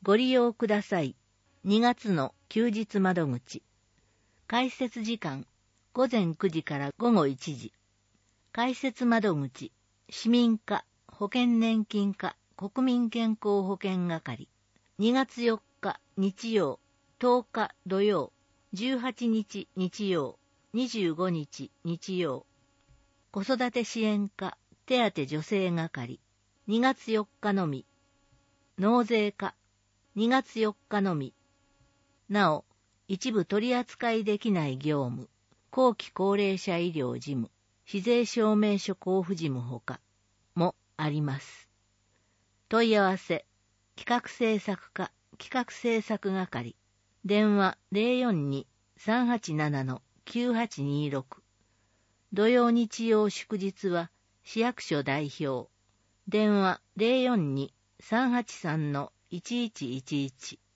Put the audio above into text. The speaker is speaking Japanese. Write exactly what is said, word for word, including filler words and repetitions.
ご利用ください。にがつの休日窓口。開設時間、ごぜんくじからごごいちじ。開設窓口、市民課、保険年金課、国民健康保険係。にがつよっか日曜、とおか土曜、じゅうはちにち日曜、にじゅうごにち日曜。子育て支援課、手当助成係。にがつよっかのみ。納税課、にがつよっかのみ。なお、一部取り扱いできない業務、後期高齢者医療事務、非税証明書交付事務ほかもあります。問い合わせ、企画制作課、企画制作係、電話 ゼロよんに さんはちなな きゅうはちにろく。土曜日曜祝日は市役所代表、電話 ゼロよんに さんはちさん いちいちいちいち。